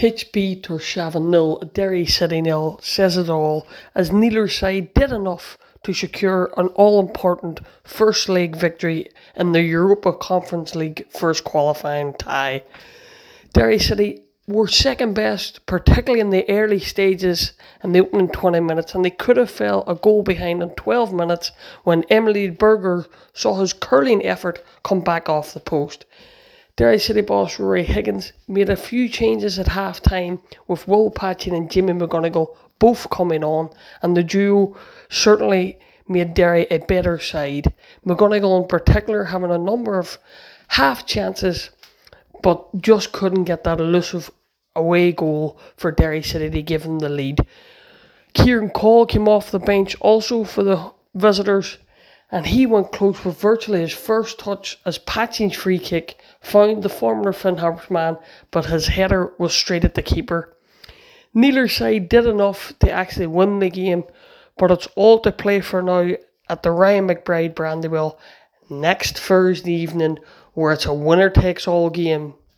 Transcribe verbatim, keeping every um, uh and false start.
H B Tórshavn nil, Derry City nil says it all, as neither side did enough to secure an all-important first leg victory in the Europa Conference League first qualifying tie. Derry City were second best, particularly in the early stages in the opening twenty minutes, and they could have fell a goal behind in twelve minutes when Emily Berger saw his curling effort come back off the post. Derry City boss Rory Higgins made a few changes at half time, with Will Patchin and Jimmy McGonigal both coming on, and the duo certainly made Derry a better side. McGonigal in particular having a number of half chances, but just couldn't get that elusive away goal for Derry City to give them the lead. Kieran Call came off the bench also for the visitors, and he went close with virtually his first touch as Patchin's free kick found the former Finn Harps man, but his header was straight at the keeper. Neither side did enough to actually win the game, but it's all to play for now at the Ryan McBride Brandywell next Thursday evening, where it's a winner-takes-all game.